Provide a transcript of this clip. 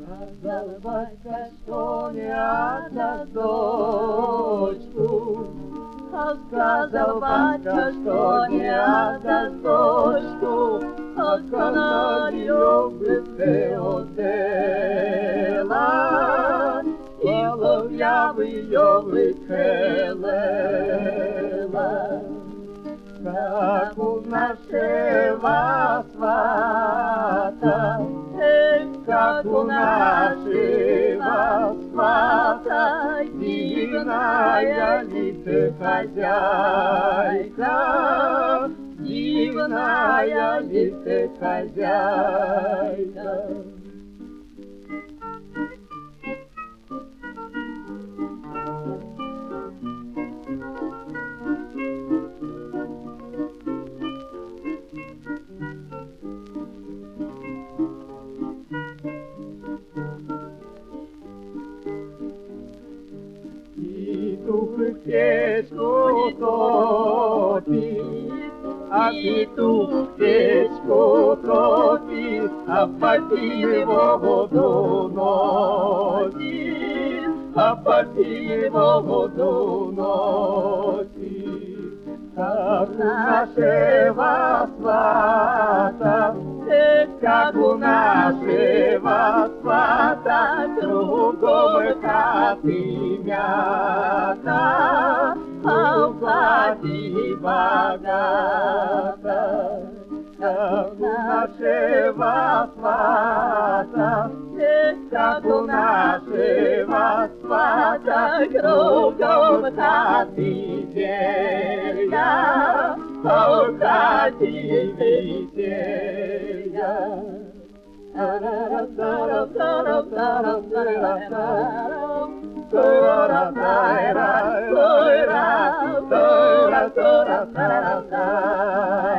Сказал батька, что не отдаст дочку. Сказал батька, что не отдаст дочку, а канарью бы ты отдела, и лов'я в ее выкелела. Как у нашего свата, как у нашего свата, дивная ли ты хозяйка, дивная ли ты хозяйка. Петух печку топит, а петух печку топит, а попи его воду носит, а попи его воду носит. Как у нашего свата, как у нашего свата, кругом хаты мята, а в хате богата. Как у нашего свата, как у нашего свата, кругом хаты зелья, а в хате веселья. Та-ра-та-ра-та-ра-та-ра-та-ра-та-ра-та-ра-та-ра-та.